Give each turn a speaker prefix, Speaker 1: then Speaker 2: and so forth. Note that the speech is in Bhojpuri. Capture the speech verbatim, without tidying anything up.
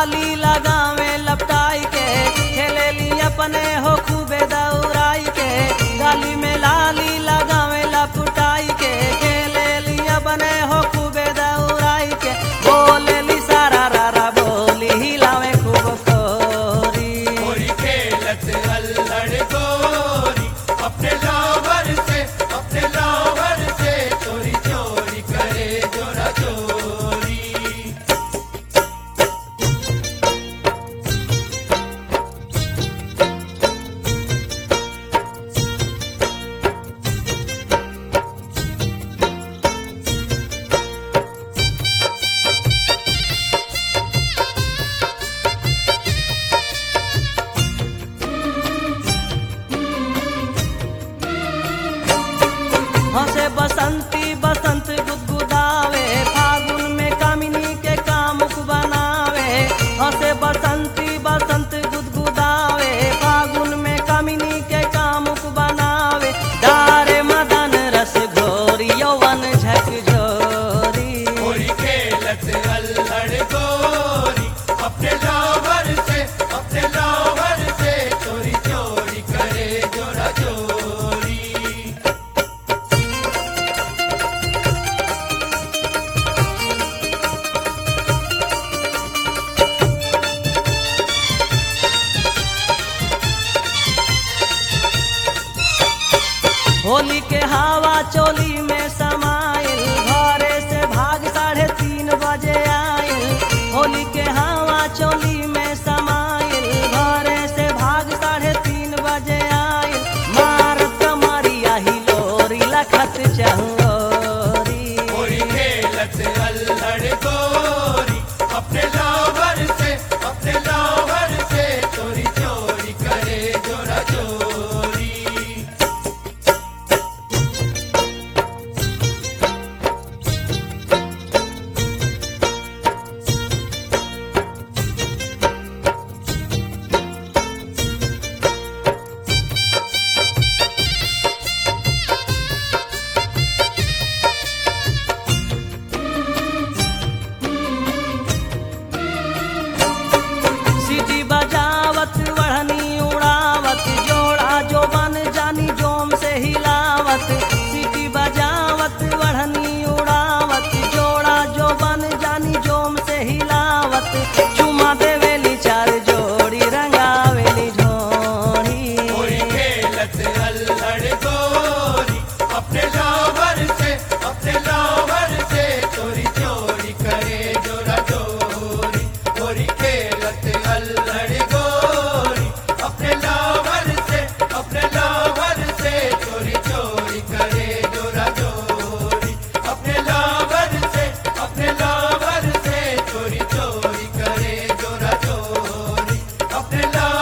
Speaker 1: लाली लगावे लपटाई के, खेलेली अपने हो खूबे दौड़ाई के। गाली में लाली लगावे लपटाई के, खेलेली अपने हो खूबे दौड़ाई के। बोलेली सारा रारा बोली हिलावे खूब कोरी,
Speaker 2: गोरी खेलत अल्हड़ गोरी अपने लावर से, अपने लावर से चोरी चोरी करे जोरा चोरी।
Speaker 1: हंसे बसंती बसंत गुदगुदावे, फागुन में कामिनी के कामुक बनावे। हंसे बसंती बसंत गुदगुदावे, फागुन में कामिनी के कामुक बनावे। डारे मदन रस घोरी यौवन झकझोरी,
Speaker 2: गोरी खेलत अल्हड़ गोरी अपने लावर से, अपने लावर से चोरी चोरी करे जोरा चोरी।
Speaker 1: होली के हवा चोली में समाइल, घरे से भाग साढ़े तीन बजे आइल। होली के हवा चोली में समाइल, घरे से भाग साढ़े तीन बजे आइल। मार कमरिया हिलोरी लखत चहोरी,
Speaker 2: गोरी खेलत अल्हड़ गोरी अपने लावर से, अपने लावर से चोरी चोरी करे जोरा चोरी।
Speaker 1: सीटी बजावत वढ़नी उड़ावत, जोड़ा जो बन जानी जोम से हिलावत। सीटी बजावत वढ़नी उड़ावत, जोड़ा जो बन जानी जोम से हिलावत। चुमा देवेली चार जोड़ी रंगावेली झोड़ी,
Speaker 2: गोरी खेलत अल्हड़ गोरी अपने लावर से, अपने लावर से चोरी चोरी करे जोरा चोरी। गोरी खेलत अल्हड़ गोरी अपने लावर से, अपने लावर से चोरी चोरी करे जोरा चोरी। अपने लावर से, अपने लावर से चोरी चोरी करे जोरा चोरी। अपने लावर